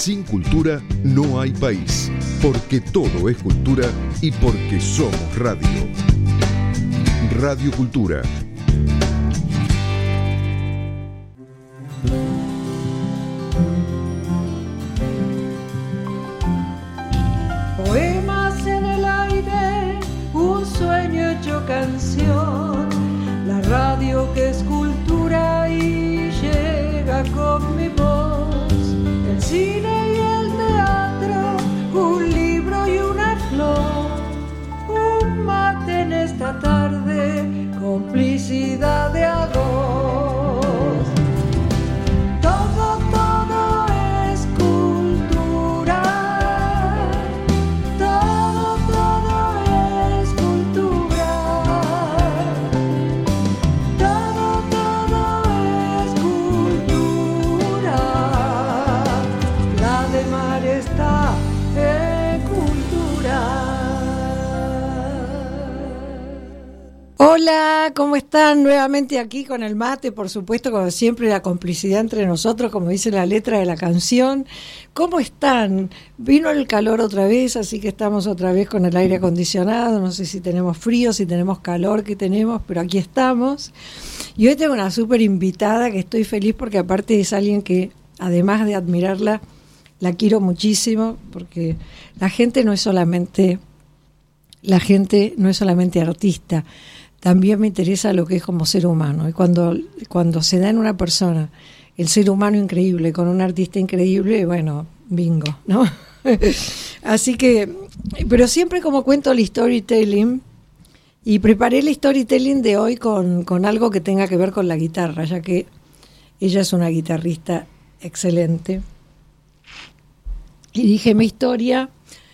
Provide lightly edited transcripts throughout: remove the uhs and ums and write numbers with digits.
Sin cultura no hay país, porque todo es cultura y porque somos radio. Radio Cultura. Poemas en el aire, un sueño hecho canción, la radio que es cultura y llega con mi voz, el cine y el teatro, un libro y una flor, un mate en esta tarde, complicidad de a dos. Todo es cultura, todo es cultura, todo es cultura. La de mar está en cultura. Hola, ¿cómo están? Nuevamente aquí con el mate, por supuesto, como siempre, la complicidad entre nosotros, como dice la letra de la canción. ¿Cómo están? Vino el calor otra vez, así que estamos otra vez con el aire acondicionado. No sé si tenemos frío, si tenemos calor, qué tenemos, pero aquí estamos. Y hoy tengo una súper invitada que estoy feliz porque aparte es alguien que, además de admirarla, la quiero muchísimo, porque la gente no es solamente artista. También me interesa lo que es como ser humano. Y cuando se da en una persona el ser humano increíble con un artista increíble, bueno, bingo, ¿no? Así que, pero siempre como cuento el storytelling, y preparé el storytelling de hoy con algo que tenga que ver con la guitarra, ya que ella es una guitarrista excelente. Y dije, mi historia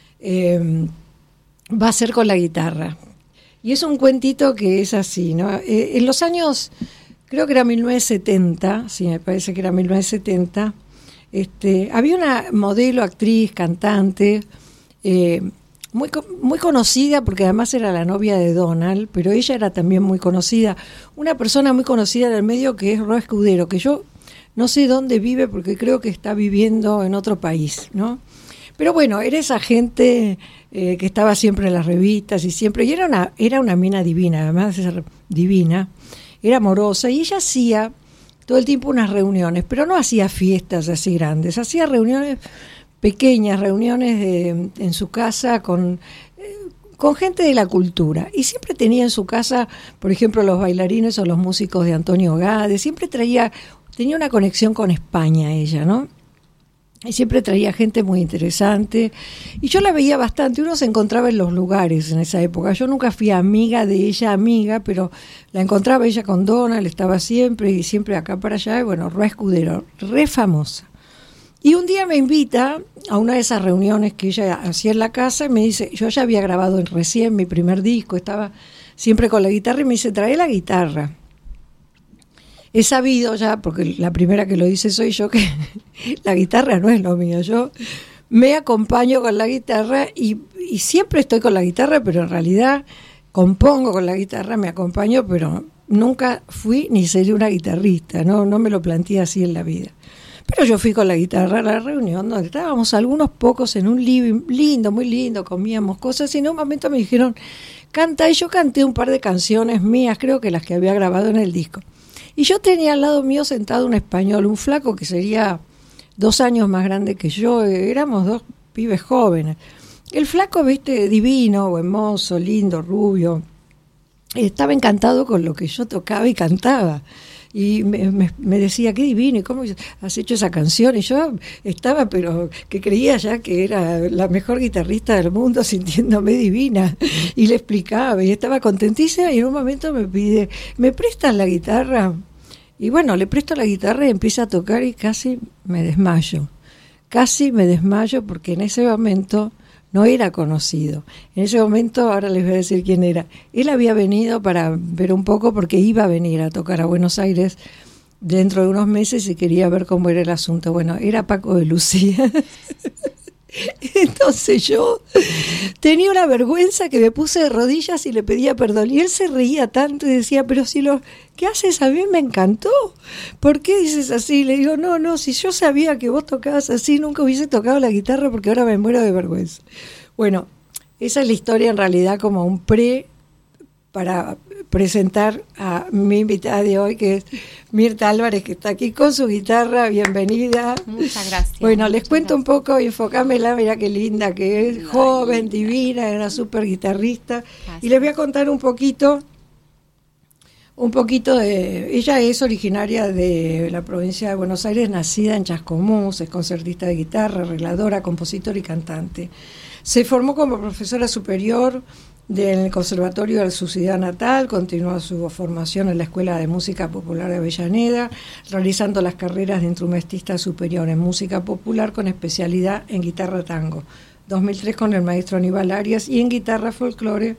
va a ser con la guitarra. Y es un cuentito que es así, ¿no? En los años, creo que era 1970, sí, me parece que era 1970, había una modelo, actriz, cantante, muy conocida, porque además era la novia de Donald, pero ella era también muy conocida, una persona muy conocida en el medio que es Ro Escudero, que yo no sé dónde vive porque creo que está viviendo en otro país, ¿no? Pero bueno, era esa gente que estaba siempre en las revistas y era una mina divina, además de ser divina, era amorosa y ella hacía todo el tiempo unas reuniones, pero no hacía fiestas así grandes, hacía reuniones pequeñas, reuniones en su casa con gente de la cultura. Y siempre tenía en su casa, por ejemplo, los bailarines o los músicos de Antonio Gades, siempre tenía una conexión con España ella, ¿no? Y siempre traía gente muy interesante. Y yo la veía bastante. Uno se encontraba en los lugares en esa época. Yo nunca fui amiga de ella, pero la encontraba ella con Donald, estaba siempre y siempre acá para allá. Y bueno, Ro Escudero, re famosa. Y un día me invita a una de esas reuniones que ella hacía en la casa y me dice, yo ya había grabado recién mi primer disco, estaba siempre con la guitarra y me dice, trae la guitarra. He sabido ya, porque la primera que lo dice soy yo, que la guitarra no es lo mío. Yo me acompaño con la guitarra y siempre estoy con la guitarra, pero en realidad compongo con la guitarra, me acompaño, pero nunca fui ni seré una guitarrista, no me lo planteé así en la vida. Pero yo fui con la guitarra a la reunión donde estábamos algunos pocos en un living lindo, muy lindo, comíamos cosas y en un momento me dijeron, canta, y yo canté un par de canciones mías, creo que las que había grabado en el disco. Y yo tenía al lado mío sentado un español, un flaco que sería 2 años más grande que yo, éramos 2 pibes jóvenes. El flaco, viste, divino, hermoso, lindo, rubio, estaba encantado con lo que yo tocaba y cantaba. Y me decía, qué divino, ¿y cómo has hecho esa canción? Y yo estaba, pero que creía ya que era la mejor guitarrista del mundo, sintiéndome divina. Y le explicaba, y estaba contentísima, y en un momento me pide, ¿me prestas la guitarra? Y bueno, le presto la guitarra y empieza a tocar y casi me desmayo. Casi me desmayo porque en ese momento no era conocido. En ese momento, ahora les voy a decir quién era. Él había venido para ver un poco porque iba a venir a tocar a Buenos Aires dentro de unos meses y quería ver cómo era el asunto. Bueno, era Paco de Lucía. Entonces yo tenía una vergüenza que me puse de rodillas y le pedía perdón. Y él se reía tanto y decía, pero si lo que haces a mí me encantó, ¿por qué dices así? Le digo, no, si yo sabía que vos tocabas así, nunca hubiese tocado la guitarra porque ahora me muero de vergüenza. Bueno, esa es la historia en realidad como un para presentar a mi invitada de hoy, que es Mirta Álvarez, que está aquí con su guitarra. Bienvenida. Muchas gracias. Bueno, les cuento un poco y enfocámela, mira qué linda que es, joven, divina, era súper guitarrista. Gracias. Y les voy a contar un poquito de... Ella es originaria de la provincia de Buenos Aires, nacida en Chascomús, es concertista de guitarra, arregladora, compositora y cantante. Se formó como profesora superior del Conservatorio de su ciudad natal, continuó su formación en la Escuela de Música Popular de Avellaneda, realizando las carreras de instrumentista superior en música popular con especialidad en guitarra tango, 2003 con el maestro Aníbal Arias, y en guitarra folclore,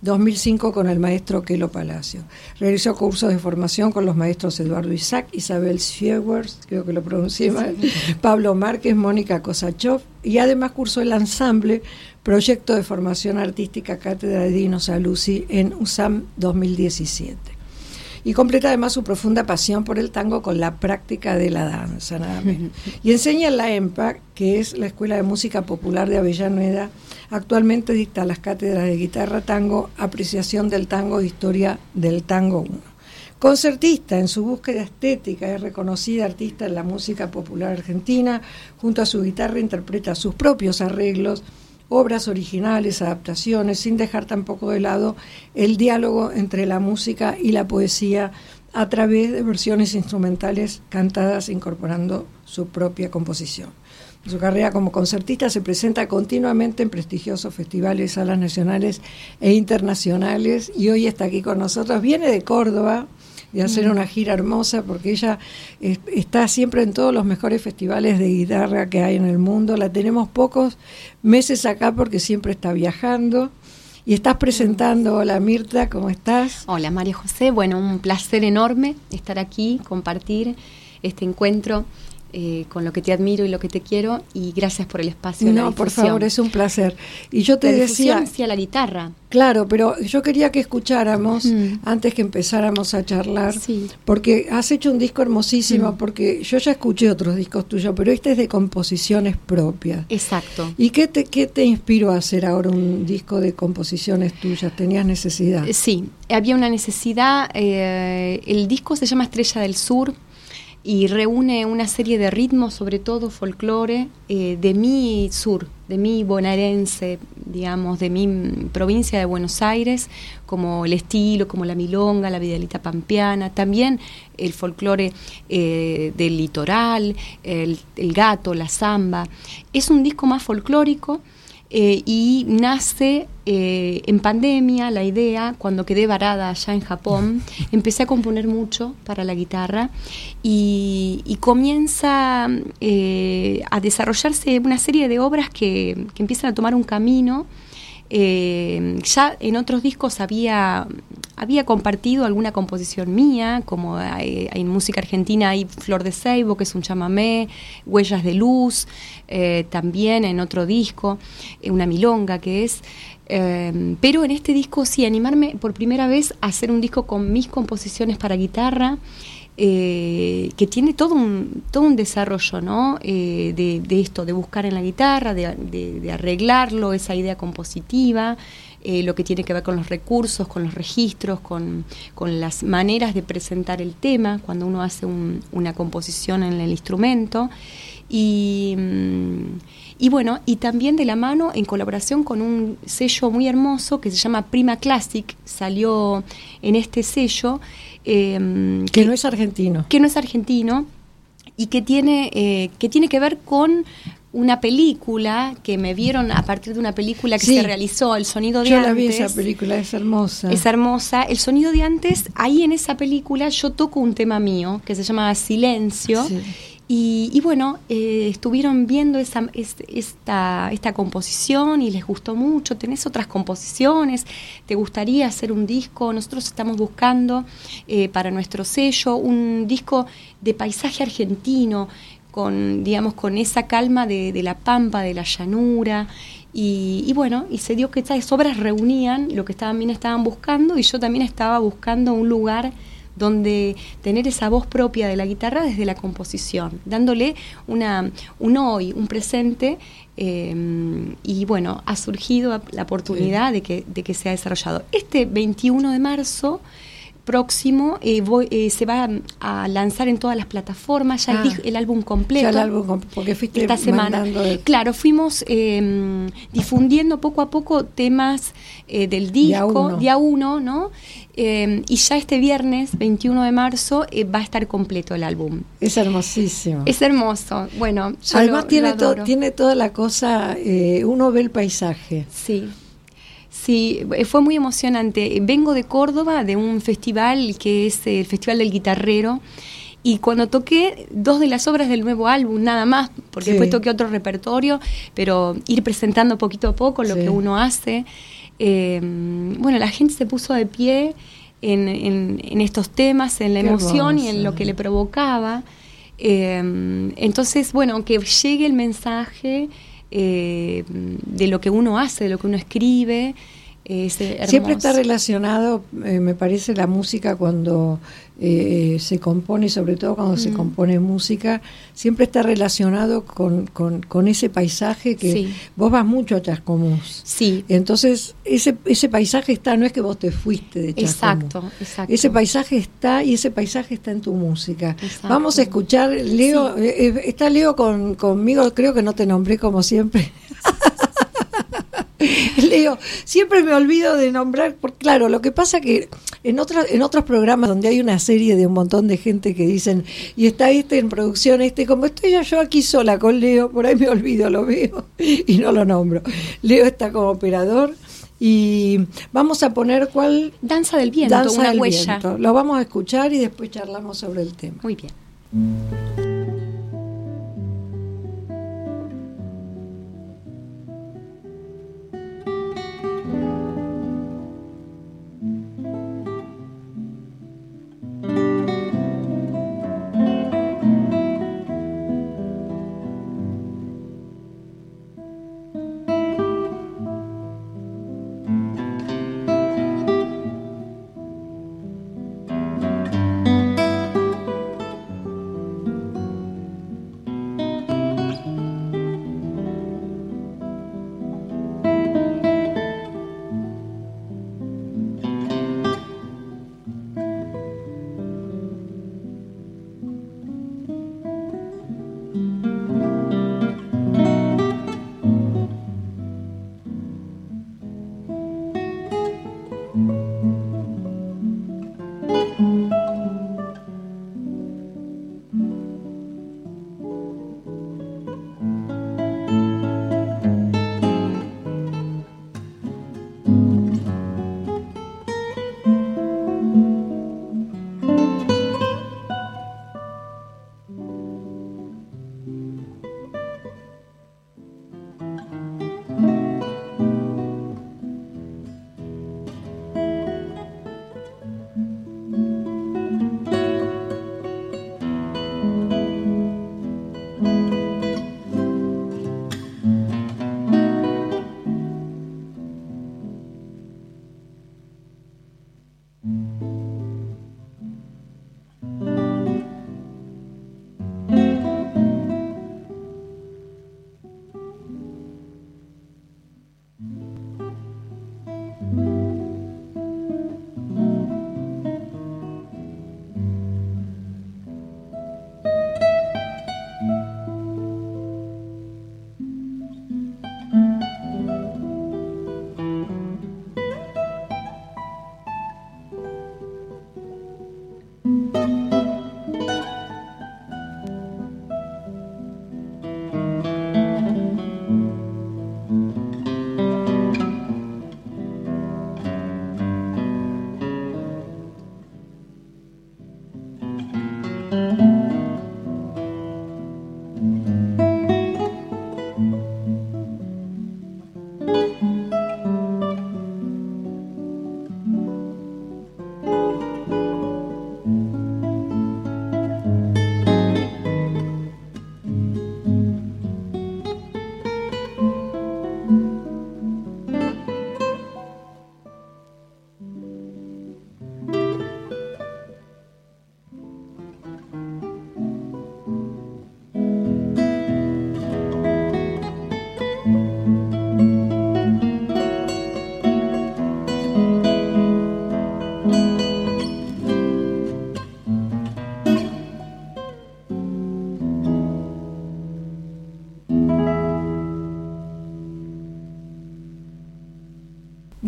2005 con el maestro Kelo Palacio. Realizó cursos de formación con los maestros Eduardo Isaac, Isabel Siewers, creo que lo pronuncié mal, Pablo Márquez, Mónica Kosachov, y además cursó el ensamble Proyecto de Formación Artística Cátedra de Dino Saluzzi en USAM 2017. Y completa además su profunda pasión por el tango con la práctica de la danza, nada menos. Y enseña en la EMPA, que es la Escuela de Música Popular de Avellaneda. Actualmente dicta las cátedras de guitarra tango, apreciación del tango e historia del tango 1. Concertista en su búsqueda estética, es reconocida artista en la música popular argentina. Junto a su guitarra interpreta sus propios arreglos, obras originales, adaptaciones, sin dejar tampoco de lado el diálogo entre la música y la poesía a través de versiones instrumentales cantadas incorporando su propia composición. Su carrera como concertista se presenta continuamente en prestigiosos festivales, salas nacionales e internacionales, y hoy está aquí con nosotros. Viene de Córdoba, de hacer una gira hermosa, porque ella está siempre en todos los mejores festivales de guitarra que hay en el mundo. La tenemos pocos meses acá porque siempre está viajando. Y estás presentando. Hola Mirta, ¿cómo estás? Hola María José, bueno, un placer enorme estar aquí, compartir este encuentro con lo que te admiro y lo que te quiero, y gracias por el espacio. No, por favor, es un placer. Y yo te decía hacia la guitarra. Claro, pero yo quería que escucháramos antes que empezáramos a charlar, porque has hecho un disco hermosísimo, porque yo ya escuché otros discos tuyos, pero este es de composiciones propias. Exacto. ¿Y qué te inspiró a hacer ahora un disco de composiciones tuyas? ¿Tenías necesidad? Sí, había una necesidad. El disco se llama Estrella del Sur y reúne una serie de ritmos, sobre todo folclore, de mi sur, de mi bonaerense, digamos, de mi provincia de Buenos Aires, como el estilo, como la milonga, la vidalita pampeana, también el folclore del litoral, el gato, la samba. Es un disco más folclórico. Y nace en pandemia la idea, cuando quedé varada allá en Japón, empecé a componer mucho para la guitarra y comienza a desarrollarse una serie de obras que empiezan a tomar un camino. Ya en otros discos había compartido alguna composición mía, como en música argentina hay Flor de Ceibo, que es un chamamé, Huellas de Luz, también en otro disco, una milonga que es, pero en este disco sí, animarme por primera vez a hacer un disco con mis composiciones para guitarra, que tiene todo un desarrollo, ¿no? De esto, de buscar en la guitarra, de arreglarlo, esa idea compositiva, lo que tiene que ver con los recursos, con los registros, con las maneras de presentar el tema cuando uno hace una composición en el instrumento. Y bueno, y también de la mano, en colaboración con un sello muy hermoso que se llama Prima Classic, salió en este sello, que no es argentino. Que no es argentino y que tiene que ver con una película que me vieron a partir de una película que se realizó, El Sonido de Antes. Yo la vi esa película, es hermosa. Es hermosa. El Sonido de Antes, ahí en esa película yo toco un tema mío que se llama Silencio. Sí. Y bueno, estuvieron viendo esta composición y les gustó mucho. ¿Tenés otras composiciones? ¿Te gustaría hacer un disco? Nosotros estamos buscando para nuestro sello un disco de paisaje argentino, digamos, con esa calma de la pampa, de la llanura. Y bueno, y se dio que estas obras reunían lo que también estaban buscando, y yo también estaba buscando un lugar donde tener esa voz propia de la guitarra desde la composición, dándole un hoy, un presente, y bueno, ha surgido la oportunidad de que se ha desarrollado. Este 21 de marzo próximo se va a lanzar en todas las plataformas ya el álbum completo. Ya el álbum, porque fuiste esta semana. Claro, fuimos difundiendo poco a poco temas del disco, día uno, ¿no? Y ya este viernes, 21 de marzo, va a estar completo el álbum. Es hermosísimo. Es hermoso. Bueno, yo además lo tiene toda la cosa, uno ve el paisaje. Sí, fue muy emocionante. Vengo de Córdoba, de un festival que es el Festival del Guitarrero, y cuando toqué 2 de las obras del nuevo álbum, nada más, porque después toqué otro repertorio, pero ir presentando poquito a poco lo que uno hace. Bueno, la gente se puso de pie en estos temas, en la emoción y en lo que le provocaba. Entonces, bueno, que llegue el mensaje de lo que uno hace, de lo que uno escribe, siempre está relacionado, me parece, la música cuando se compone, sobre todo cuando se compone música, siempre está relacionado con ese paisaje que vos vas mucho a Chascomús. Sí. Entonces, ese paisaje está, no es que vos te fuiste de Chascomús. Exacto. Ese paisaje está, y ese paisaje está en tu música. Exacto. Vamos a escuchar, Leo, está Leo conmigo, creo que no te nombré como siempre. Leo, siempre me olvido de nombrar, porque claro, lo que pasa que en otros programas donde hay una serie de un montón de gente que dicen, y está en producción, como estoy yo aquí sola con Leo, por ahí me olvido, lo veo y no lo nombro. Leo está como operador, y vamos a poner ¿cuál? Danza del Viento, una huella. Viento. Lo vamos a escuchar y después charlamos sobre el tema. Muy bien.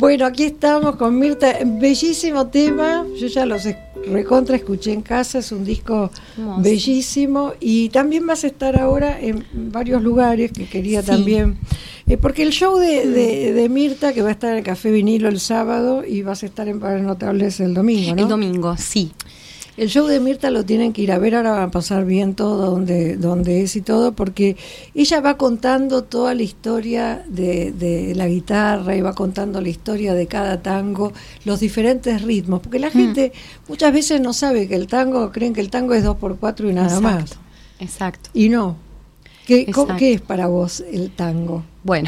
Bueno, aquí estamos con Mirta, bellísimo tema, yo ya los recontra escuché en casa, es un disco hermoso, bellísimo, y también vas a estar ahora en varios lugares que quería también, porque el show de Mirta, que va a estar en el Café Vinilo el sábado y vas a estar en Padres Notables el domingo, ¿no? El domingo, sí. El show de Mirta lo tienen que ir a ver, ahora van a pasar bien todo donde es y todo, porque ella va contando toda la historia de la guitarra y va contando la historia de cada tango, los diferentes ritmos, porque la gente muchas veces no sabe que el tango, creen que el tango es 2x4 y nada más. Exacto. Y no. ¿Qué es para vos el tango? Bueno.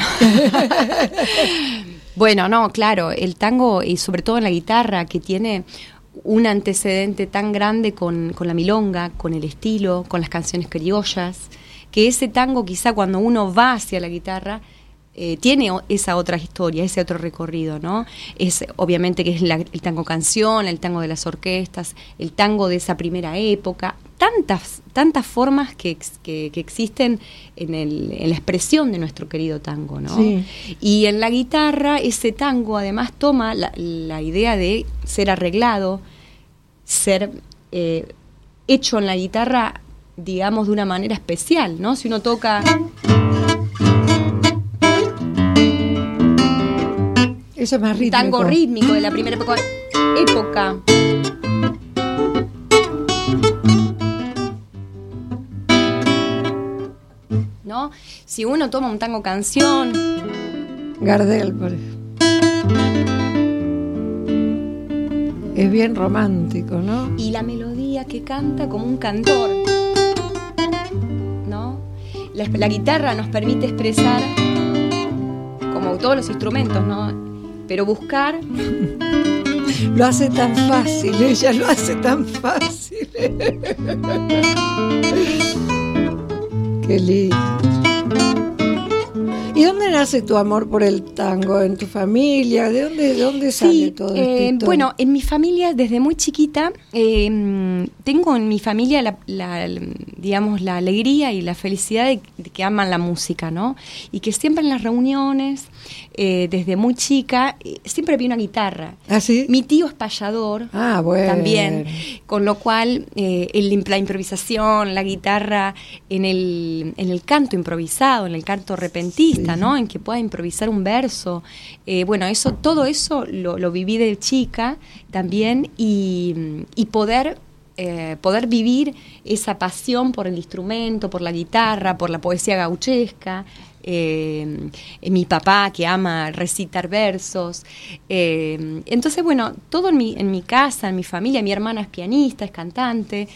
Bueno, no, claro, el tango, y sobre todo en la guitarra, que tiene un antecedente tan grande con la milonga, con el estilo, con las canciones criollas, que ese tango quizá cuando uno va hacia la guitarra tiene esa otra historia, ese otro recorrido, ¿no? Es obviamente que es el tango canción, el tango de las orquestas, el tango de esa primera época, tantas formas que existen en la expresión de nuestro querido tango, ¿no? Sí. Y en la guitarra ese tango además toma la idea de ser arreglado, ser hecho en la guitarra, digamos, de una manera especial, ¿no? Si uno toca... Eso es más rítmico. Tango rítmico de la primera época. ¿No? Si uno toma un tango canción... Gardel, por ejemplo. Es bien romántico, ¿no? Y la melodía que canta como un cantor, ¿no? La guitarra nos permite expresar, como todos los instrumentos, ¿no? Pero buscar... Lo hace tan fácil, ella lo hace tan fácil. Qué lindo. ¿Y dónde nace tu amor por el tango? ¿En tu familia? ¿De dónde sale todo esto? Bueno, en mi familia, desde muy chiquita, tengo en mi familia digamos, la alegría y la felicidad de que aman la música, ¿no? Y que siempre en las reuniones, desde muy chica, siempre había una guitarra. ¿Ah, sí? Mi tío es payador, bueno, también, con lo cual la improvisación, la guitarra en el canto improvisado, en el canto repentista, sí, ¿no? En que pueda improvisar un verso. Bueno, todo eso lo viví de chica también, y poder vivir esa pasión por el instrumento, por la guitarra, por la poesía gauchesca. Mi papá que ama recitar versos, entonces bueno, todo en mi casa, en mi familia. Mi hermana es pianista, es cantante,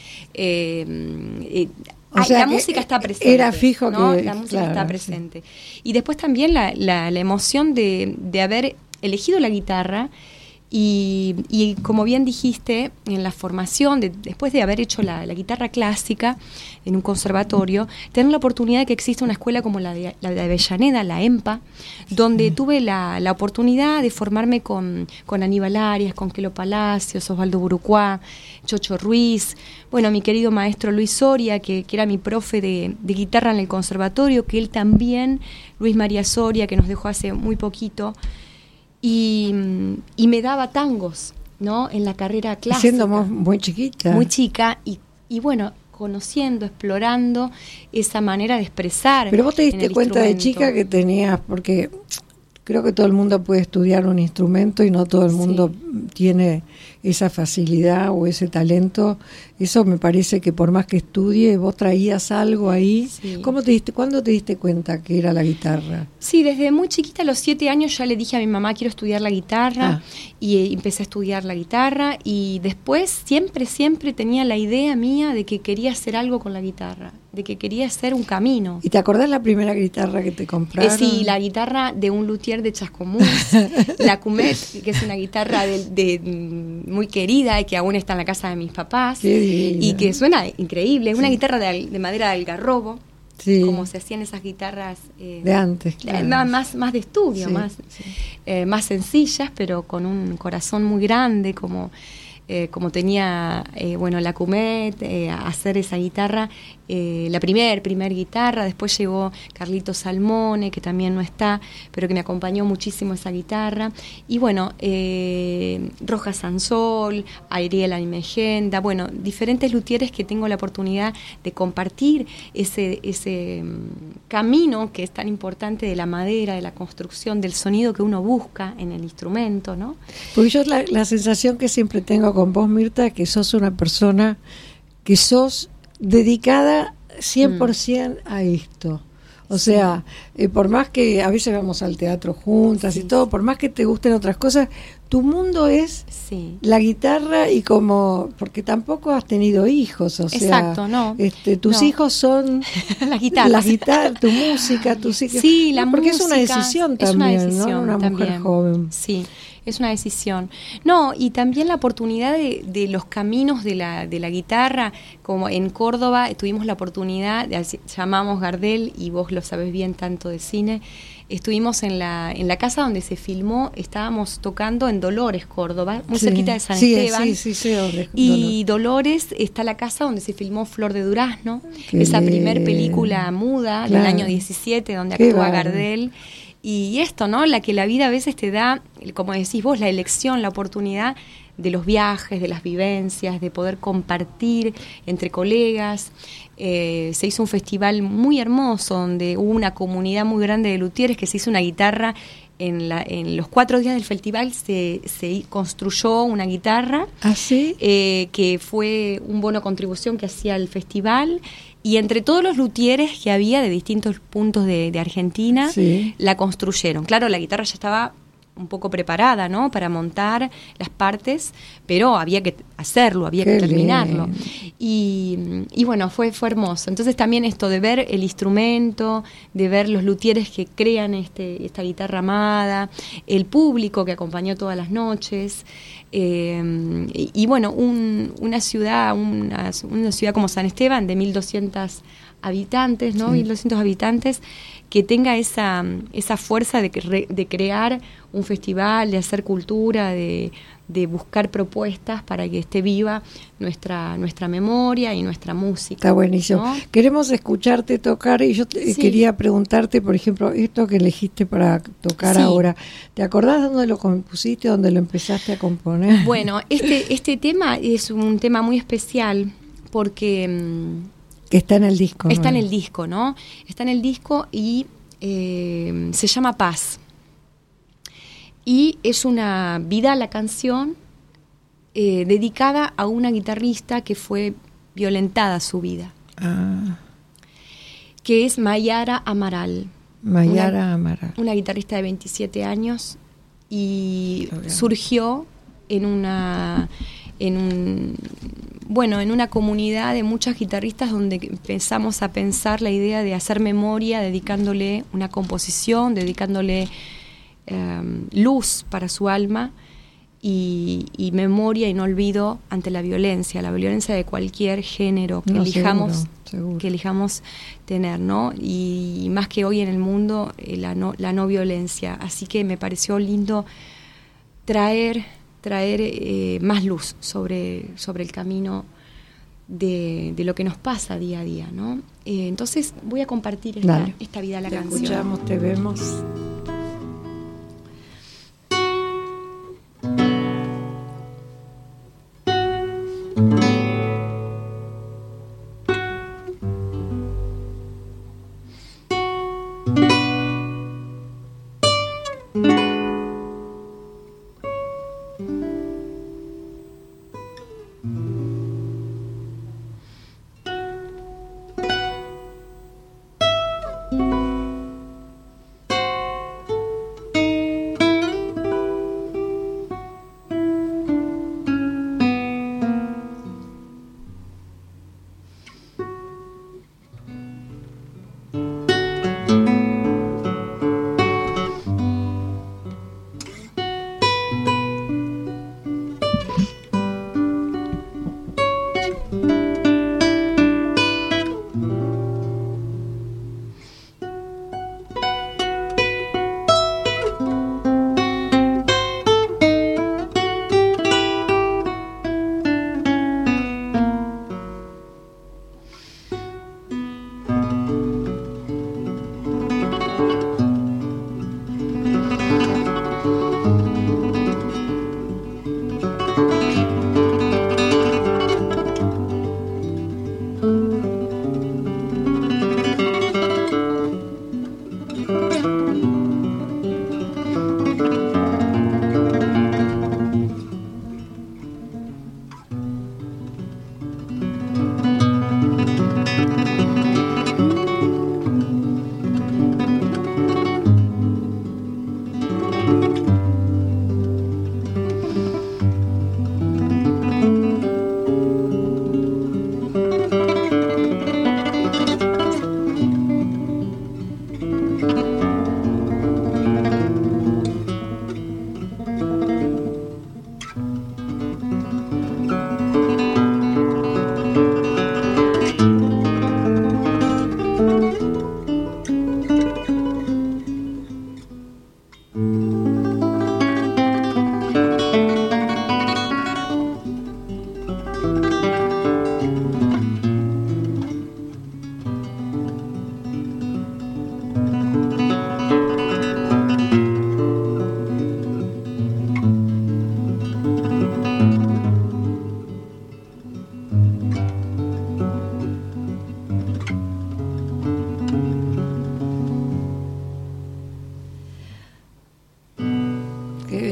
o sea, la música está presente. Era fijo, ¿no? La música está presente. Sí. Y después también la emoción de haber elegido la guitarra. Y como bien dijiste, en la formación, después de haber hecho la guitarra clásica en un conservatorio, tener la oportunidad de que exista una escuela como la de Avellaneda, la EMPA, donde tuve la oportunidad de formarme con Aníbal Arias, con Quelo Palacios, Osvaldo Burucuá, Chocho Ruiz, bueno, mi querido maestro Luis Soria, que era mi profe de guitarra en el conservatorio, que él también, Luis María Soria, que nos dejó hace muy poquito. Y me daba tangos, ¿no? En la carrera clásica. Siendo muy chiquita. Muy chica, y bueno, conociendo, explorando esa manera de expresar. Pero vos te diste cuenta de chica que tenías, porque creo que todo el mundo puede estudiar un instrumento y no todo el mundo tiene esa facilidad o ese talento. Eso me parece que por más que estudie, vos traías algo ahí. Sí. ¿Cuándo te diste cuenta que era la guitarra? Sí, desde muy chiquita, a los 7 años, ya le dije a mi mamá, quiero estudiar la guitarra, y empecé a estudiar la guitarra, y después siempre tenía la idea mía de que quería hacer algo con la guitarra, de que quería hacer un camino. ¿Y te acordás la primera guitarra que te compraron? Sí, la guitarra de un luthier de Chascomús, la Cumet, que es una guitarra muy querida y que aún está en la casa de mis papás. Y que suena increíble. Es una guitarra de madera de algarrobo, como se hacían esas guitarras de antes, claro. más de estudio, más sencillas, pero con un corazón muy grande, como como tenía, la Cumet, hacer esa guitarra, la primer guitarra. Después llegó Carlito Salmone, que también no está, pero que me acompañó muchísimo esa guitarra. Y bueno, Roja Sansol, Ariel Aimegenda, diferentes luthieres que tengo la oportunidad de compartir ese camino que es tan importante de la madera, de la construcción, del sonido que uno busca en el instrumento, ¿no? Porque yo la sensación que siempre tengo con vos, Mirta, que sos una persona que sos dedicada 100% a esto. O sea, por más que a veces vamos al teatro juntas y todo, por más que te gusten otras cosas, tu mundo es la guitarra y porque tampoco has tenido hijos, o sea, exacto, no. Tus hijos son las guitarras, tu música, tus hijos. Sí, la porque música, es una decisión también, ¿no? Una también. Mujer joven. Sí. Es una decisión. No, y también la oportunidad de los caminos de la guitarra, como en Córdoba tuvimos la oportunidad, llamamos Gardel, y vos lo sabés bien tanto de cine, estuvimos en la casa donde se filmó, estábamos tocando en Dolores, Córdoba, muy cerquita de San Esteban. Y Dolores está la casa donde se filmó Flor de Durazno, esa primer película muda del año 17, donde actúa Gardel. Y esto, ¿no? La que la vida a veces te da, como decís vos, la elección, la oportunidad de los viajes, de las vivencias, de poder compartir entre colegas. Se hizo un festival muy hermoso donde hubo una comunidad muy grande de luthieres, que se hizo una guitarra. En los 4 días del festival se construyó una guitarra. ¿Ah, sí? Que fue un bono contribución que hacía el festival. Y entre todos los luthieres que había de distintos puntos de Argentina, la construyeron. Claro, la guitarra ya estaba un poco preparada, ¿no?, para montar las partes, pero había que hacerlo, había que terminarlo. Y bueno, fue hermoso. Entonces también esto de ver el instrumento, de ver los luthieres que crean esta guitarra amada, el público que acompañó todas las noches, y bueno, una ciudad como San Esteban de 1.200 habitantes, ¿no? 1.200 habitantes, que tenga esa fuerza de crear un festival, de hacer cultura, de buscar propuestas para que esté viva nuestra memoria y nuestra música. Está buenísimo, ¿no? Queremos escucharte tocar, y yo quería preguntarte, por ejemplo, esto que elegiste para tocar ahora, ¿te acordás dónde lo compusiste, dónde lo empezaste a componer? Bueno, este tema es un tema muy especial porque... que está en el disco. Está en el disco, ¿no? Está en el disco y se llama Paz. Y es una vida la canción dedicada a una guitarrista que fue violentada su vida. Que es Mayara Amaral. Amaral. Una guitarrista de 27 años y surgió en una comunidad de muchas guitarristas donde empezamos a pensar la idea de hacer memoria, dedicándole una composición, dedicándole luz para su alma y memoria y no olvido ante la violencia de cualquier género que elijamos tener, ¿no? Y más que hoy en el mundo, la no violencia. Así que me pareció lindo traer más luz sobre el camino de lo que nos pasa día a día, ¿no? Entonces voy a compartir esta vida, la canción. Te escuchamos, te vemos.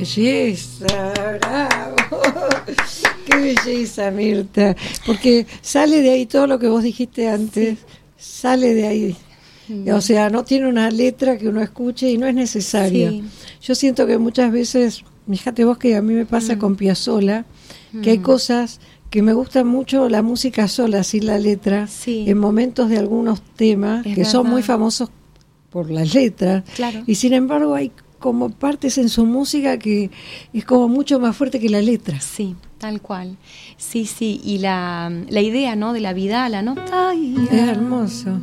belleza! ¡Bravo! ¡Qué belleza, Mirta! Porque sale de ahí todo lo que vos dijiste antes, sale de ahí. O sea, no tiene una letra que uno escuche y no es necesaria. Sí. Yo siento que muchas veces, fíjate vos que a mí me pasa con Piazzolla, que hay cosas que me gustan mucho, la música sola, sin la letra, en momentos de algunos temas que son muy famosos por las letras, y sin embargo hay como partes en su música que es como mucho más fuerte que la letra. Sí, tal cual. Sí, y la idea, ¿no?, de la vidala, ¿no? Es hermoso.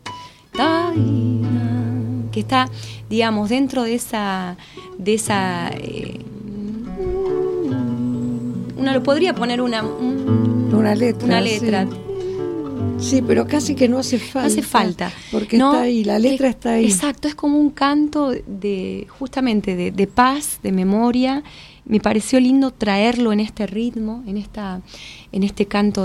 Que está, digamos, dentro de esa uno lo podría poner una letra. Sí, pero casi que no hace falta. No hace falta. Porque está ahí, la letra está ahí. Exacto, es como un canto justamente de paz, de memoria. Me pareció lindo traerlo en este ritmo, en este canto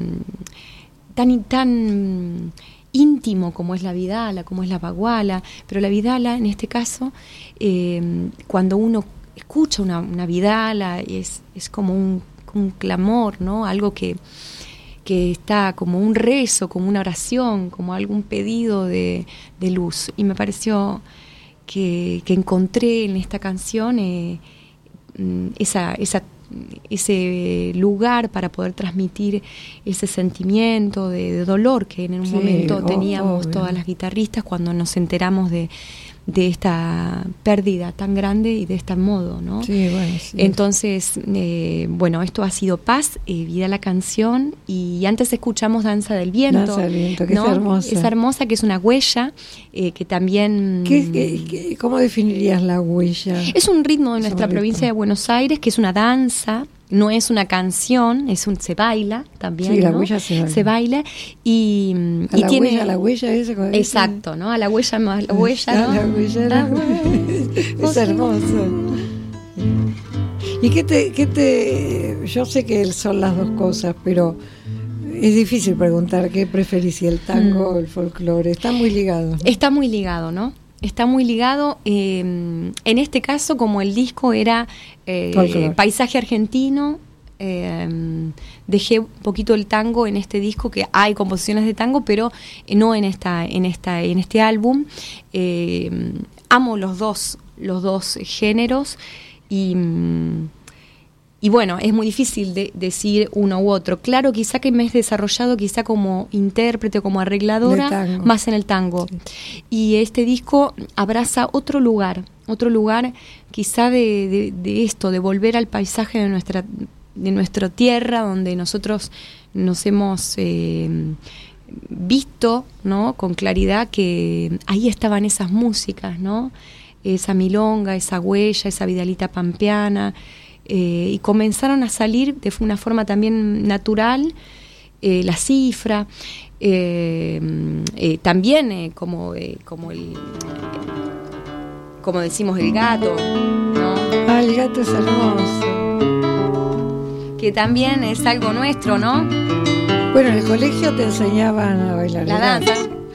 tan íntimo como es la vidala, como es la baguala, pero la vidala en este caso, cuando uno escucha una vidala, es como un clamor, ¿no? Algo que está como un rezo, como una oración, como algún pedido de luz. Y me pareció que encontré en esta canción ese lugar para poder transmitir ese sentimiento de dolor que en un momento teníamos todas las guitarristas cuando nos enteramos de esta pérdida tan grande y de este modo, ¿no? Sí, bueno, sí. Entonces, esto ha sido Paz, Vida la canción, y antes escuchamos Danza del Viento. Danza del Viento, que ¿no? es hermosa. Es hermosa, que es una huella, que también... ¿Cómo definirías la huella? Es un ritmo de nuestra provincia de Buenos Aires, que es una danza. No es una canción, se baila también. Sí, la ¿no? huella se baila. Y la huella esa. Exacto, ¿no? A la huella más la huella, ¿no? La huella. Es hermoso. ¿Y yo sé que son las dos cosas, pero es difícil preguntar qué preferís, si el tango o el folclore. Está muy ligado, ¿no? Está muy ligado, ¿no? Está muy ligado, en este caso, como el disco era paisaje argentino, dejé un poquito el tango en este disco, que hay composiciones de tango, pero no en este álbum. Amo los dos géneros y bueno, es muy difícil decir uno u otro. Claro, quizá que me he desarrollado quizá como intérprete o como arregladora más en el tango. Sí. Y este disco abraza otro lugar quizá de esto, de volver al paisaje de nuestra tierra, donde nosotros nos hemos visto, ¿no?, con claridad que ahí estaban esas músicas, ¿no? Esa milonga, esa huella, esa vidalita pampeana. Y comenzaron a salir de una forma también natural, la cifra, también como decimos, el gato, ¿no? El gato es hermoso. Que también es algo nuestro, ¿no? Bueno, en el colegio te enseñaban a bailar la danza.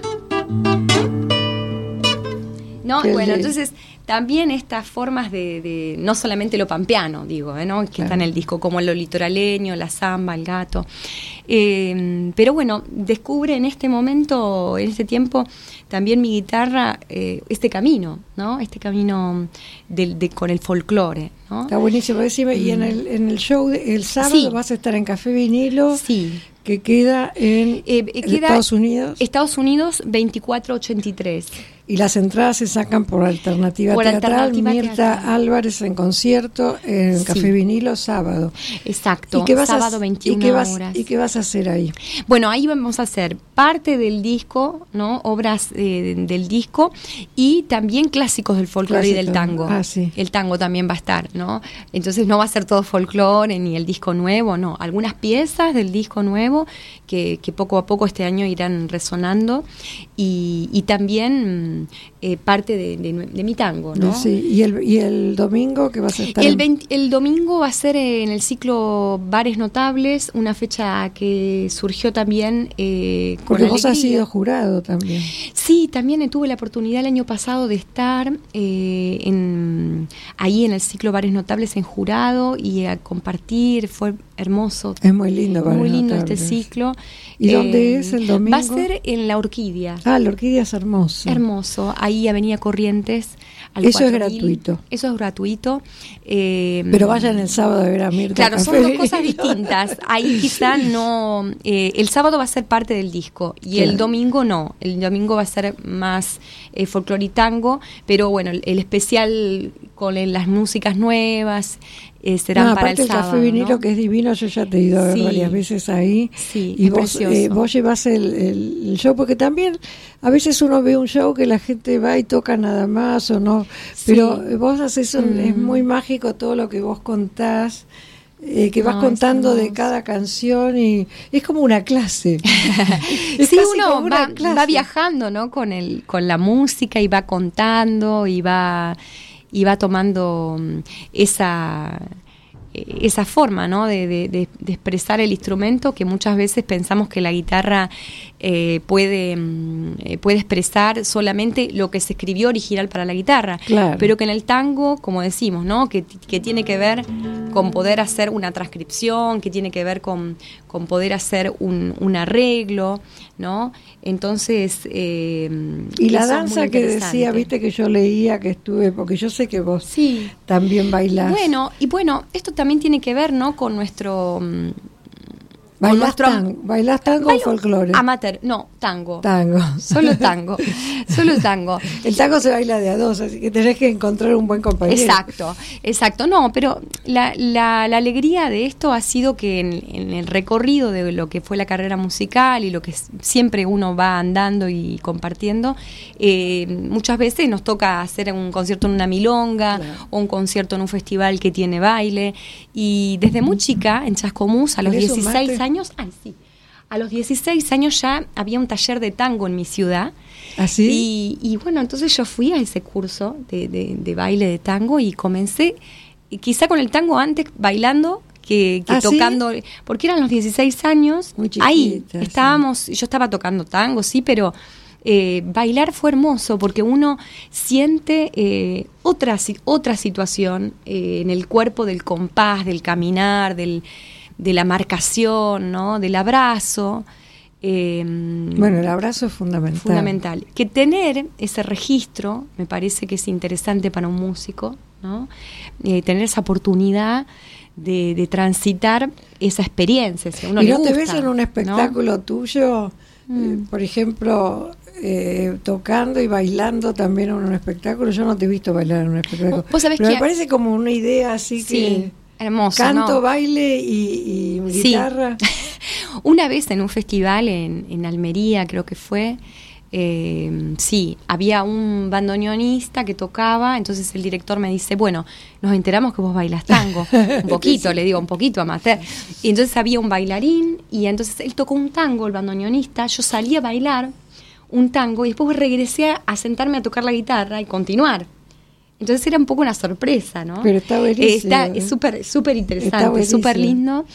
¿No? Bueno, entonces también estas formas de no solamente lo pampeano, digo, ¿no?, que está en el disco, como lo litoraleño, la samba, el gato. Pero bueno, descubre en este momento, en este tiempo, también mi guitarra, este camino, ¿no? Este camino con el folclore, ¿no? Está buenísimo. Decime, y en el show el sábado vas a estar en Café Vinilo. Sí. Que queda en Estados Unidos. Estados Unidos, 2483. Y las entradas se sacan por Alternativa Teatral. Mirta Álvarez en concierto en Café Vinilo sábado. Exacto, sábado 21 horas. ¿Y qué vas a hacer ahí? Bueno, ahí vamos a hacer parte del disco, ¿no?, obras del disco, y también clásicos del folclore y del tango. Sí. El tango también va a estar, ¿no? Entonces no va a ser todo folclore ni el disco nuevo, no. Algunas piezas del disco nuevo que poco a poco este año irán resonando, y también parte de mi tango, ¿no? Sí. ¿Y el domingo que vas a estar? El domingo va a ser en el ciclo Bares Notables, una fecha que surgió también porque con vos alegría. has sido jurado también. Sí, también tuve la oportunidad el año pasado de estar ahí en el ciclo Bares Notables en jurado y a compartir, fue hermoso. Es muy lindo, muy lindo Notables. este ciclo. ¿Y dónde es el domingo? Va a ser en La Orquídea. Ah, La Orquídea es hermoso. Hermoso, ahí Avenida Corrientes. Eso es gratuito. Eso es gratuito. Pero vayan el sábado a ver a Mirta. Claro, son dos cosas distintas. Ahí quizá no... el sábado va a ser parte del disco y el domingo no. El domingo va a ser más folclore y tango, pero bueno, el especial con las músicas nuevas serán para el sábado. Café Vinilo, ¿no? Que es divino, yo ya te he ido a ver varias veces ahí. Sí, y vos llevas el show, porque también a veces uno ve un show que la gente va y toca nada más o no, pero vos haces es muy mágico todo lo que vos contás. Que vas contando de cada canción y es como una clase. Sí, uno va viajando, ¿no? con la música y va contando y va tomando esa forma, ¿no? de expresar el instrumento, que muchas veces pensamos que la guitarra puede expresar solamente lo que se escribió original para la guitarra, claro. Pero que en el tango, como decimos, ¿no? que tiene que ver con poder hacer una transcripción, que tiene que ver con poder hacer un arreglo, ¿no? Entonces y la danza que decía, viste, que yo leía, que estuve, porque yo sé que vos también bailás. Bueno, esto también tiene que ver, ¿no? Con nuestro... ¿Bailás tango o folclore? Amateur, no, tango. Solo tango. El tango se baila de a dos, así que tenés que encontrar un buen compañero. Exacto. No, pero la alegría de esto ha sido que en el recorrido de lo que fue la carrera musical y lo que siempre uno va andando y compartiendo, muchas veces nos toca hacer un concierto en una milonga, claro, o un concierto en un festival que tiene baile. Y desde muy chica, en Chascomús, a los 16 años, a los 16 años ya había un taller de tango en mi ciudad. ¿Ah, sí? Y bueno, entonces yo fui a ese curso de baile de tango y comencé, quizá con el tango antes bailando que tocando, ¿sí? Porque eran los 16 años, muy chiquita, ahí estábamos, sí. Yo estaba tocando tango, sí, pero bailar fue hermoso porque uno siente otra situación en el cuerpo, del compás, del caminar, de la marcación, ¿no? Del abrazo. Bueno, el abrazo es fundamental. Que tener ese registro me parece que es interesante para un músico, ¿no? Tener esa oportunidad de transitar esa experiencia. Si a uno ¿Y le no gusta, te ves en un espectáculo, ¿no? tuyo, por ejemplo, tocando y bailando también en un espectáculo? Yo no te he visto bailar en un espectáculo. Pero me parece como una idea así que... Hermoso, canto, ¿no? baile y guitarra. Una vez en un festival en Almería, creo que fue, había un bandoneonista que tocaba, entonces el director me dice, bueno, nos enteramos que vos bailas tango, un poquito, le digo, un poquito amateur. Y entonces había un bailarín y entonces él tocó un tango, el bandoneonista, yo salí a bailar un tango y después regresé a sentarme a tocar la guitarra y continuar. Entonces era un poco una sorpresa, ¿no? Pero está buenísimo. Es súper interesante, súper lindo.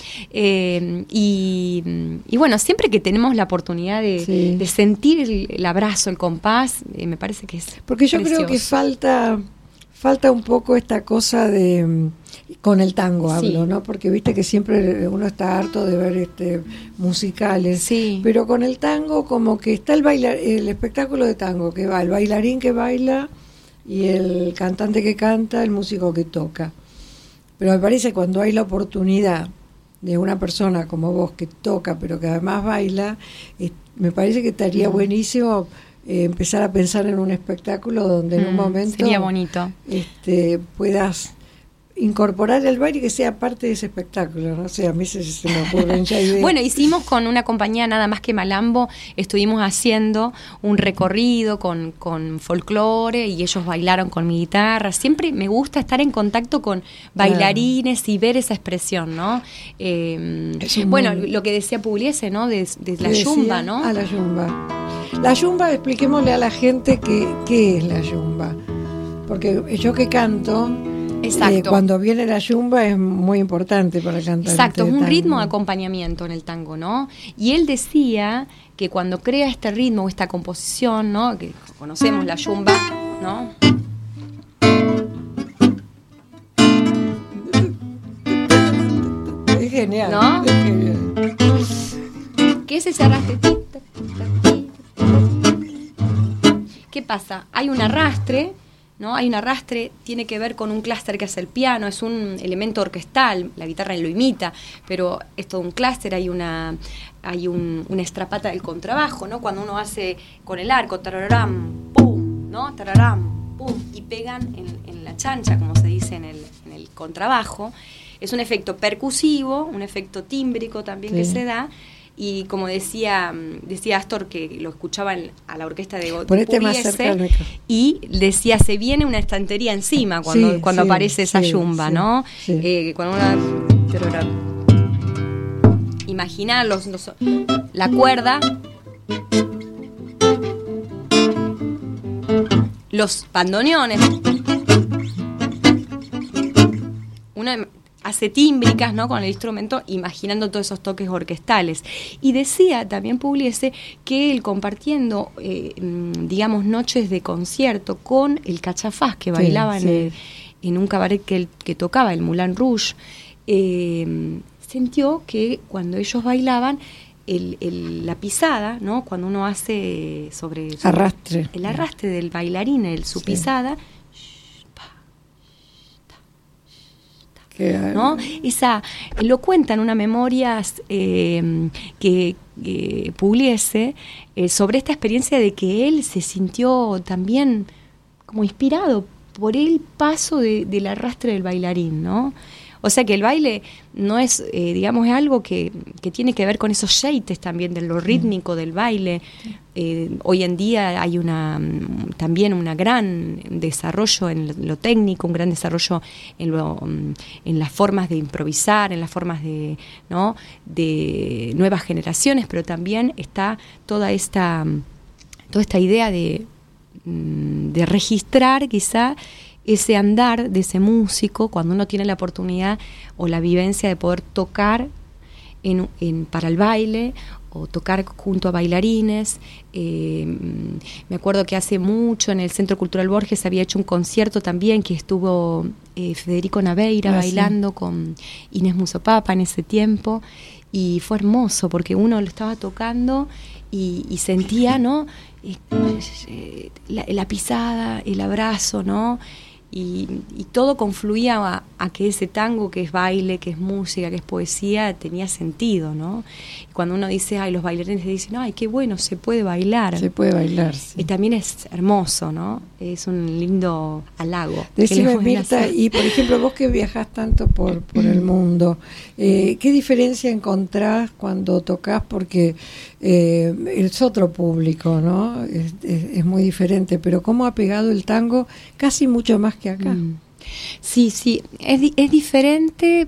Y bueno, siempre que tenemos la oportunidad de sentir el abrazo, el compás, me parece que es porque yo precioso. creo que falta un poco esta cosa de... Con el tango hablo, ¿no? Porque viste que siempre uno está harto de ver musicales. Sí. Pero con el tango como que está el espectáculo de tango que va, el bailarín que baila... y el cantante que canta, el músico que toca. Pero me parece cuando hay la oportunidad de una persona como vos que toca pero que además baila, me parece que estaría buenísimo empezar a pensar en un espectáculo donde en un momento sería bonito puedas incorporar el baile, que sea parte de ese espectáculo, no sé, a mí se me ocurren ya ideas. Bueno, hicimos con una compañía nada más que Malambo, estuvimos haciendo un recorrido con folclore y ellos bailaron con mi guitarra. Siempre me gusta estar en contacto con bailarines y ver esa expresión, ¿no? Bueno, lo que decía Pugliese, ¿no? De la yumba, ¿no? A la yumba. La yumba, expliquémosle a la gente qué es la yumba. Porque yo que canto, cuando viene la yumba es muy importante para cantar. Exacto, es un ritmo de acompañamiento en el tango, ¿no? Y él decía que cuando crea este ritmo, esta composición, ¿no? Que conocemos la yumba, ¿no? Es genial, ¿no? Es genial. ¿Qué es ese arrastre? ¿Qué pasa? Hay un arrastre, ¿no? Hay un arrastre, tiene que ver con un clúster que hace el piano, es un elemento orquestal, la guitarra lo imita, pero es todo un clúster, hay una estrapata del contrabajo, ¿no? Cuando uno hace con el arco, tararam, pum, ¿no? Tararam, pum, y pegan en la chancha, como se dice en el contrabajo. Es un efecto percusivo, un efecto tímbrico también que se da. Y como decía Astor, que lo escuchaba a la orquesta de Pugliese, y decía, se viene una estantería encima cuando aparece esa yumba, ¿no? Sí. Cuando imaginar la cuerda, los bandoneones, uno hace tímbricas, ¿no? Con el instrumento, imaginando todos esos toques orquestales. Y decía también Pugliese que él compartiendo, digamos, noches de concierto con el Cachafaz, que bailaba en un cabaret que tocaba, el Moulin Rouge, sintió que cuando ellos bailaban, la pisada, ¿no? Cuando uno hace sobre el arrastre del bailarín, su pisada, ¿no? Lo cuenta en una memoria que Pugliese sobre esta experiencia de que él se sintió también como inspirado por el paso del arrastre del bailarín, ¿no? O sea que el baile no es, digamos, es algo que tiene que ver con esos jeites también, de lo rítmico del baile. Hoy en día hay también un gran desarrollo en lo técnico, un gran desarrollo en las formas de improvisar, en las formas de nuevas generaciones, pero también está toda esta idea de registrar quizá ese andar de ese músico cuando uno tiene la oportunidad o la vivencia de poder tocar para el baile o tocar junto a bailarines. Me acuerdo que hace mucho en el Centro Cultural Borges había hecho un concierto también que estuvo Federico Naveira bailando con Inés Musopapa en ese tiempo, y fue hermoso porque uno lo estaba tocando y sentía, ¿no? La pisada, el abrazo, ¿no? Y todo confluía a que ese tango, que es baile, que es música, que es poesía, tenía sentido, ¿no? Y cuando uno dice, los bailarines dicen, ay, qué bueno, se puede bailar. Se puede bailar, sí. Y también es hermoso, ¿no? Es un lindo halago. Decime, Mirta, y por ejemplo, vos que viajás tanto por el mundo, ¿qué diferencia encontrás cuando tocas? Porque es otro público, ¿no? Es muy diferente, pero ¿cómo ha pegado el tango? Casi mucho más que acá. Sí, es diferente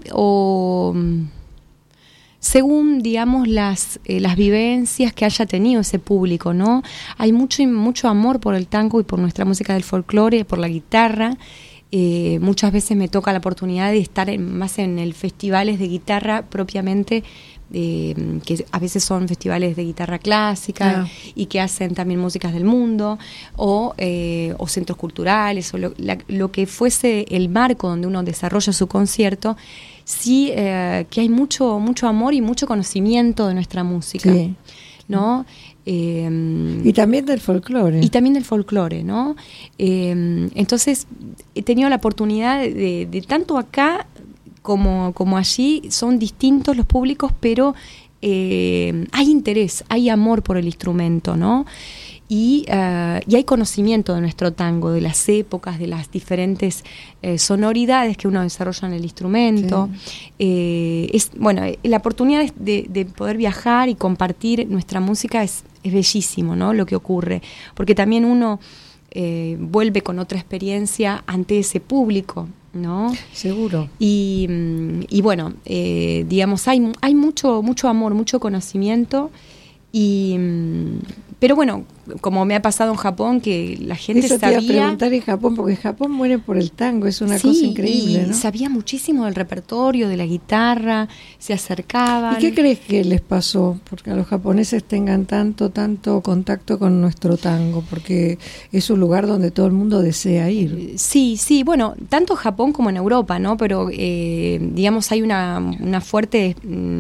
según, digamos, las vivencias que haya tenido ese público, ¿no? Hay mucho amor por el tango y por nuestra música del folclore, por la guitarra. Muchas veces me toca la oportunidad de estar más en el festivales de guitarra propiamente, que a veces son festivales de guitarra clásica y que hacen también músicas del mundo, o centros culturales, o lo que fuese el marco donde uno desarrolla su concierto. Sí, que hay mucho amor y mucho conocimiento de nuestra música, ¿no? Y también del folclore. ¿No? Entonces, he tenido la oportunidad de tanto acá como allí, son distintos los públicos, pero hay interés, hay amor por el instrumento, ¿no? Y hay conocimiento de nuestro tango, de las épocas, de las diferentes sonoridades que uno desarrolla en el instrumento. Sí. La oportunidad de poder viajar y compartir nuestra música es bellísimo, ¿no? Lo que ocurre, porque también uno vuelve con otra experiencia ante ese público, ¿no? Seguro. Y digamos, hay mucho amor, mucho conocimiento. Pero bueno, como me ha pasado en Japón, que la gente eso sabía... Te iba a preguntar en Japón, porque en Japón muere por el tango, es una cosa increíble, ¿no? Sabía muchísimo del repertorio, de la guitarra, se acercaban. ¿Y qué crees que les pasó? Porque a los japoneses tengan tanto contacto con nuestro tango, porque es un lugar donde todo el mundo desea ir. Sí, bueno, tanto en Japón como en Europa, ¿no? Pero, digamos, hay una fuerte...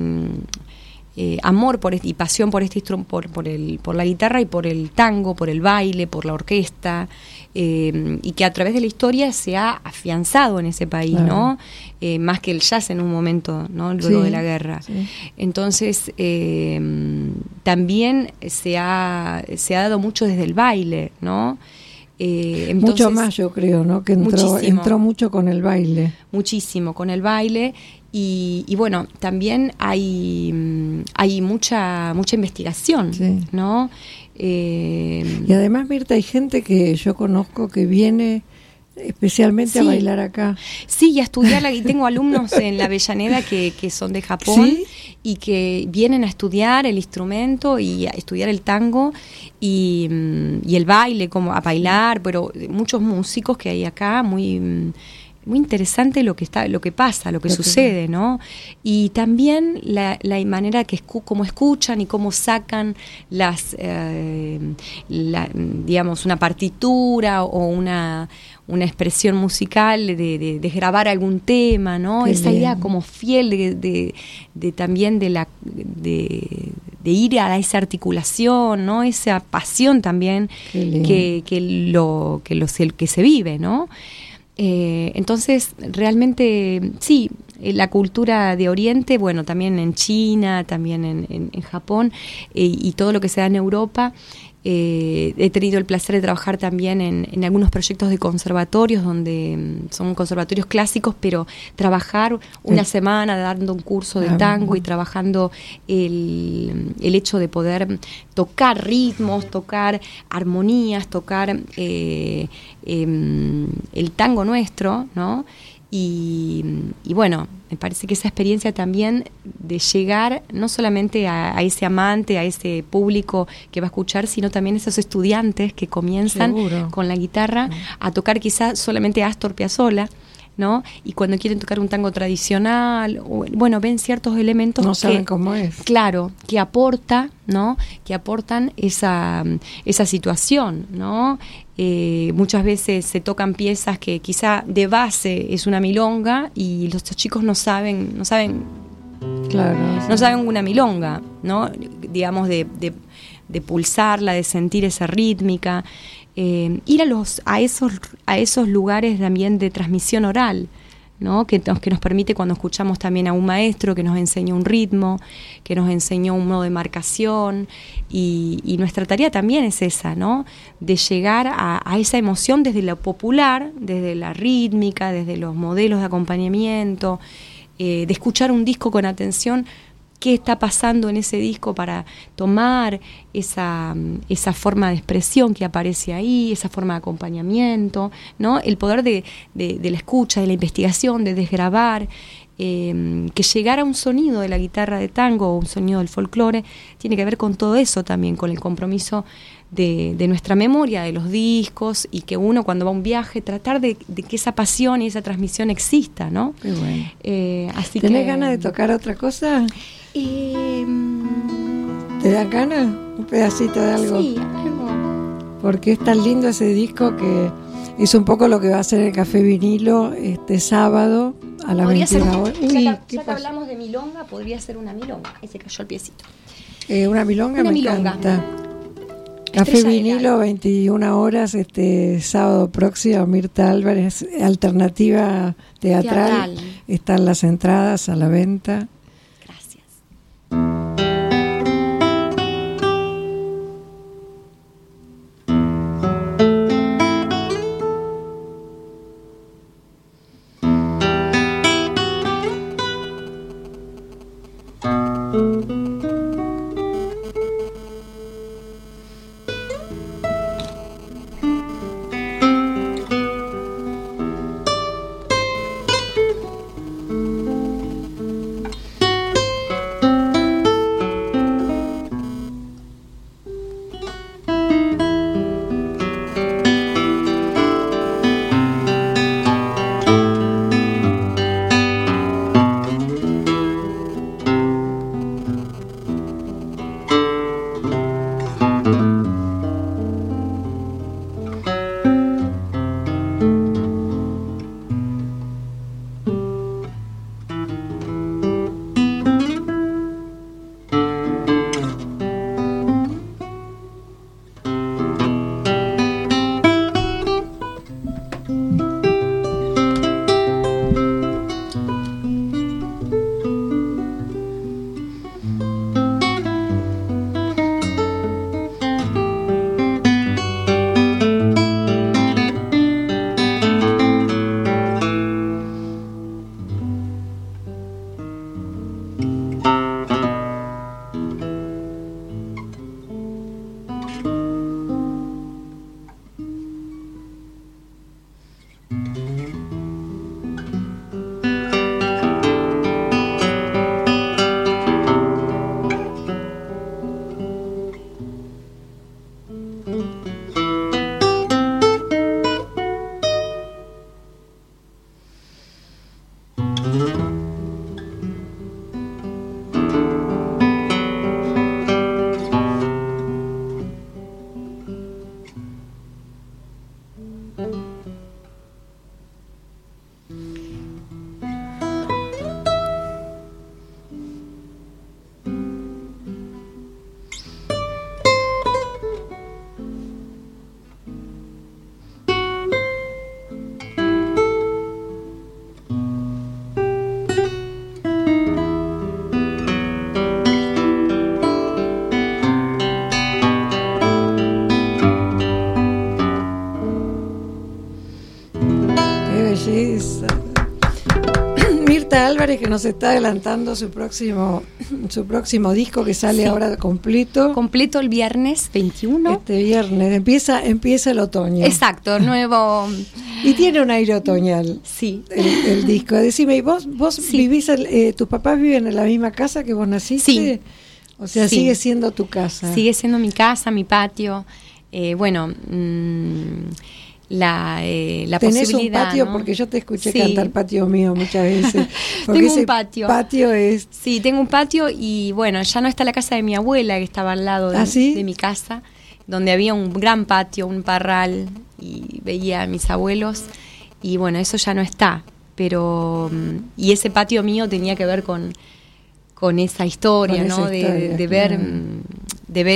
amor y pasión por este por la guitarra y por el tango, por el baile, por la orquesta, y que a través de la historia se ha afianzado en ese país, claro, ¿no? Más que el jazz en un momento, ¿no? Luego de la guerra. Sí. Entonces, también se ha dado mucho desde el baile, ¿no? Entonces, mucho más, yo creo, ¿no? Que entró mucho con el baile. Muchísimo con el baile. Y bueno, también hay mucha investigación, sí, ¿no? Y además, Mirta, hay gente que yo conozco que viene especialmente a bailar acá. Sí, y a estudiar. Y tengo alumnos en la Avellaneda que son de Japón, ¿sí? Y que vienen a estudiar el instrumento y a estudiar el tango y el baile, como a bailar, pero muchos músicos que hay acá, muy interesante lo que pasa, lo que sucede, ¿no? Y también la manera que cómo escuchan y cómo sacan digamos, una partitura o una expresión musical de grabar algún tema, ¿no? Esa idea como fiel de también de ir a esa articulación, ¿no? Esa pasión también que se vive, ¿no? Entonces, realmente, sí, la cultura de Oriente, bueno, también en China, también en Japón, y todo lo que se da en Europa. He tenido el placer de trabajar también en algunos proyectos de conservatorios, donde son conservatorios clásicos, pero trabajar una semana dando un curso de tango y trabajando el hecho de poder tocar ritmos, tocar armonías, tocar el tango nuestro, ¿no? Y bueno, me parece que esa experiencia también de llegar no solamente a ese amante, a ese público que va a escuchar, sino también a esos estudiantes que comienzan con la guitarra a tocar quizás solamente Astor Piazzolla, ¿no? Y cuando quieren tocar un tango tradicional, bueno, ven ciertos elementos no saben cómo es. Claro, que aporta, ¿no? Que aportan esa situación, ¿no? Muchas veces se tocan piezas que quizá de base es una milonga y los chicos no saben claro, no saben una milonga, ¿no? Digamos de pulsarla, de sentir esa rítmica. Ir a esos lugares también de transmisión oral, ¿no? que nos permite, cuando escuchamos también a un maestro que nos enseñó un ritmo, que nos enseñó un modo de marcación, y nuestra tarea también es esa, ¿no? De llegar a esa emoción desde lo popular, desde la rítmica, desde los modelos de acompañamiento, de escuchar un disco con atención, qué está pasando en ese disco para tomar esa forma de expresión que aparece ahí, esa forma de acompañamiento, ¿no? El poder de la escucha, de la investigación, de desgravar, que llegar a un sonido de la guitarra de tango o un sonido del folclore tiene que ver con todo eso también, con el compromiso de nuestra memoria, de los discos, y que uno cuando va a un viaje tratar de que esa pasión y esa transmisión exista, ¿no? Qué bueno. ¿Tenés ganas de tocar otra cosa? ¿Te da ganas? ¿Un pedacito de algo? Sí, algo. Porque es tan lindo ese disco que es un poco lo que va a ser el Café Vinilo este sábado a las 21 horas. Ya que hablamos de milonga, podría ser una milonga. Ahí se cayó el piecito. Una milonga una me milonga. encanta. Café Vinilo, 21 horas, sábado próximo, Mirta Álvarez, alternativa teatral. Están las entradas a la venta. Álvarez, que nos está adelantando su próximo disco que sale ahora completo el viernes 21. Este viernes empieza el otoño. Exacto, nuevo. Y tiene un aire otoñal. Sí. El disco. Decime, ¿y vos sí. vivís, tus papás viven en la misma casa que vos naciste? Sí. O sea, sí. Sigue siendo tu casa. Sigue siendo mi casa, mi patio. La ¿Tenés posibilidad, un patio? ¿no? Porque yo te escuché cantar patio mío muchas veces. Tengo un patio. Patio es... Sí, tengo un patio y bueno, ya no está la casa de mi abuela que estaba al lado de mi casa, donde había un gran patio, un parral y veía a mis abuelos y bueno, eso ya no está, pero y ese patio mío tenía que ver con esa historia, ¿no? De ver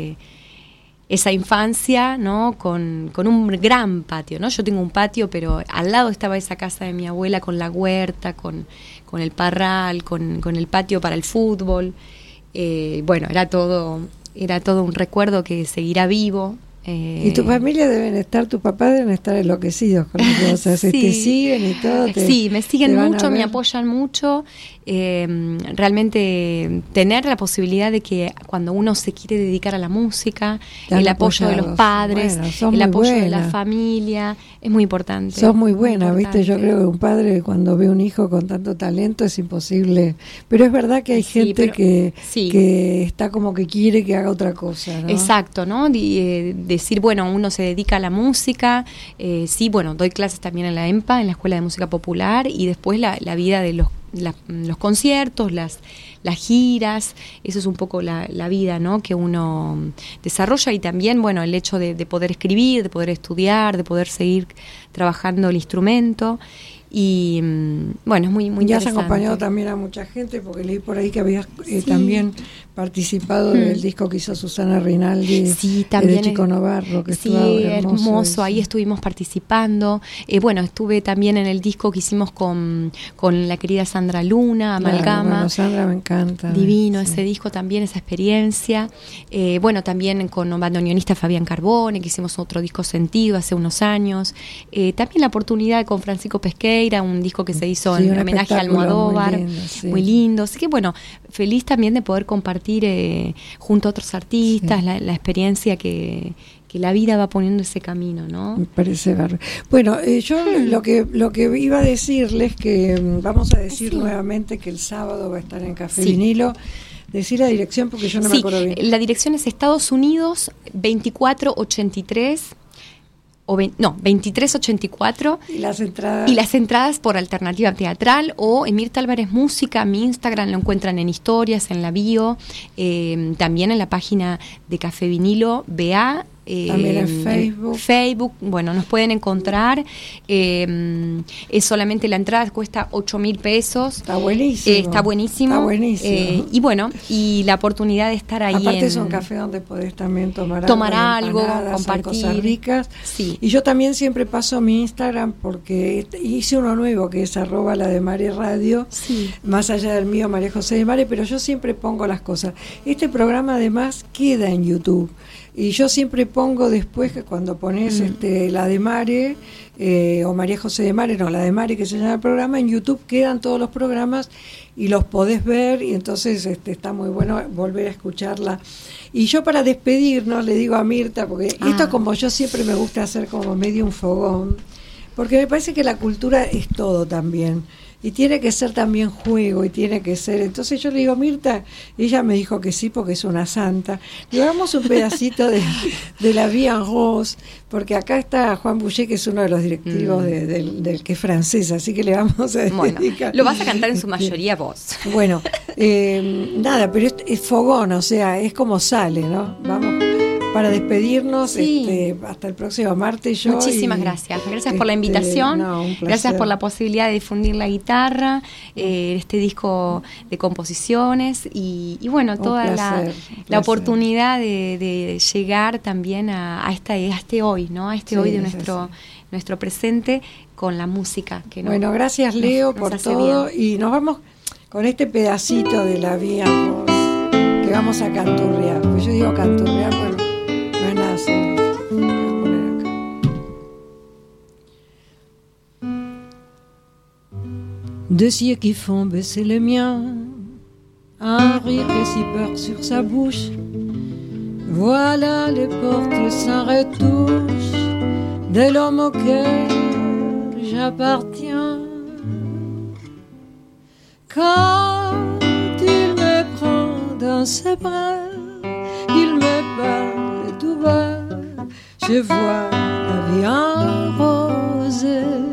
esa infancia, ¿no? Con un gran patio, ¿no? Yo tengo un patio, pero al lado estaba esa casa de mi abuela con la huerta, con el parral, con el patio para el fútbol. Bueno, era todo un recuerdo que seguirá vivo. Y tu familia tus papás deben estar enloquecidos con las cosas, sí. Te siguen y todo. Sí, me siguen mucho, me apoyan mucho. Realmente tener la posibilidad de que cuando uno se quiere dedicar a la música, el apoyo de los padres, el apoyo de la familia, es muy importante. Sos muy buena, ¿viste? Yo creo que un padre cuando ve un hijo con tanto talento es imposible. Pero es verdad que hay gente que está como que quiere que haga otra cosa, ¿no? Exacto, ¿no? Decir, bueno, uno se dedica a la música, sí, bueno, doy clases también en la EMPA, en la Escuela de Música Popular, y después la vida de los conciertos, las giras, eso es un poco la vida, ¿no? Que uno desarrolla, y también, bueno, el hecho de poder escribir, de poder estudiar, de poder seguir trabajando el instrumento. Y bueno, es muy interesante. Ya has acompañado también a mucha gente, porque leí por ahí que habías también participado del disco que hizo Susana Rinaldi, de Chico Novarro, que estuvo hermoso. Ahí estuvimos participando. Bueno, estuve también en el disco que hicimos con la querida Sandra Luna, Amalgama. Bueno, Sandra me encanta. Divino ese disco también, esa experiencia. Bueno, también con un bandoneonista Fabián Carbone, que hicimos otro disco Sentido hace unos años. También la oportunidad con Francisco Pesqueira, un disco que se hizo en homenaje a Almodóvar, muy lindo. Así que bueno, feliz también de poder compartir junto a otros artistas la experiencia que la vida va poniendo ese camino, ¿no? Me parece bárbaro. Bueno, yo lo que iba a decirles, que vamos a decir nuevamente que el sábado va a estar en Café Vinilo. Decir la dirección porque yo no me acuerdo bien. La dirección es Estados Unidos 2483 2384. ¿Y las entradas? Y las entradas por Alternativa Teatral o en Mirta Álvarez Música. Mi Instagram lo encuentran en historias, en la bio, también en la página de Café Vinilo, BA, También en Facebook, bueno, nos pueden encontrar. Es solamente la entrada, cuesta 8.000 pesos. Está buenísimo. Está buenísimo. Y bueno, y la oportunidad de estar ahí. Aparte es un café donde podés también tomar algo, compartir. Cosas ricas. Sí. Y yo también siempre paso mi Instagram porque hice uno nuevo que es @LaDeMareRadio, más allá del mío, María José de Mare, pero yo siempre pongo las cosas. Este programa además queda en YouTube. Y yo siempre pongo después que cuando pones la de Mare o María José de Mare, no, la de Mare que se llama el programa, en YouTube quedan todos los programas y los podés ver y entonces está muy bueno volver a escucharla. Y yo para despedirnos le digo a Mirta, porque esto como yo siempre me gusta hacer como medio un fogón, porque me parece que la cultura es todo también. Y tiene que ser también juego, y tiene que ser... Entonces yo le digo, Mirta, ella me dijo que sí, porque es una santa. Le damos un pedacito de la Vie en Rose, porque acá está Juan Boucher, que es uno de los directivos del que es francés, así que le vamos a dedicar. Bueno, lo vas a cantar en su mayoría vos. Bueno, nada, pero es fogón, o sea, es como sale, ¿no? Vamos... Para despedirnos, hasta el próximo martes. Muchísimas gracias. Gracias por la invitación. Gracias por la posibilidad de difundir la guitarra, este disco de composiciones y bueno, toda la oportunidad de llegar también a este hoy, ¿no? A este hoy de nuestro presente con la música. Bueno, gracias Leo por todo y nos vamos con este pedacito de la Vie en Rose que vamos a canturrear. Pues yo digo canturrear, bueno. Deux yeux qui font baisser les miens, un rire réciproque sur sa bouche. Voilà les portes sans retouche de l'homme auquel j'appartiens. Quand il me prend dans ses bras, il me parle tout bas, je vois la vie en rose.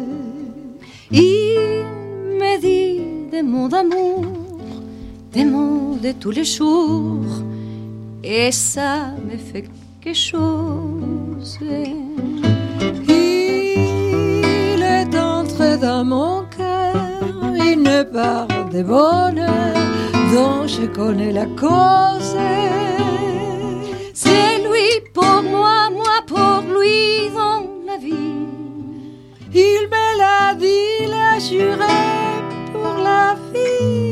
Il me dit des mots d'amour, des mots de tous les jours, et ça me fait quelque chose. Il est entré dans mon cœur une part de bonheur dont je connais la cause. C'est lui pour moi, moi pour lui dans la vie. Il me l'a dit, l'a juré pour la vie.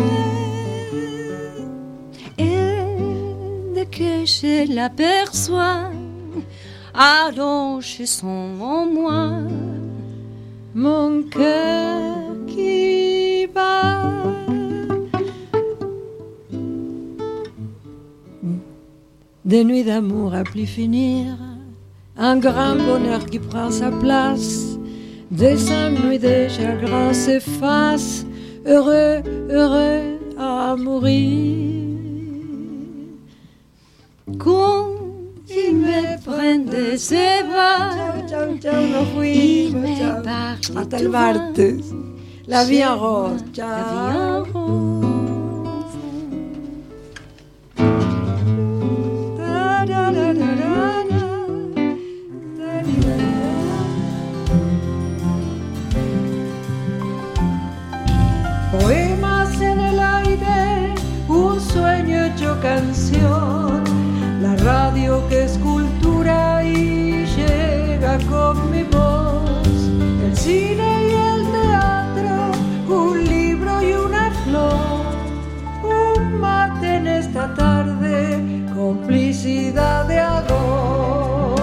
Et dès que je l'aperçois, alors je sens en moi mon cœur qui bat. Des nuits d'amour à plus finir, un grand bonheur qui prend sa place, des ennuis, des chagrins s'effacent, heureux, heureux à mourir. Quand il me prend de ses bras, il me parle hasta el martes. La Vie en Rose. La Vie en Rose. Poemas en el aire, un sueño hecho canción, la radio que es cultura y llega con mi voz, el cine y el teatro, un libro y una flor, un mate en esta tarde, complicidad de a dos.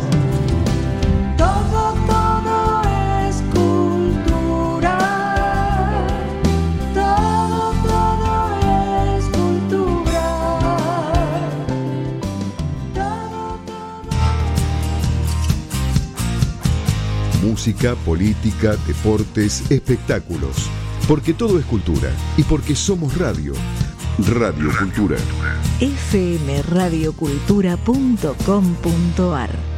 Todo es cultura. Música, política, deportes, espectáculos. Porque todo es cultura y porque somos radio. Radio Cultura. fmradiocultura.com.ar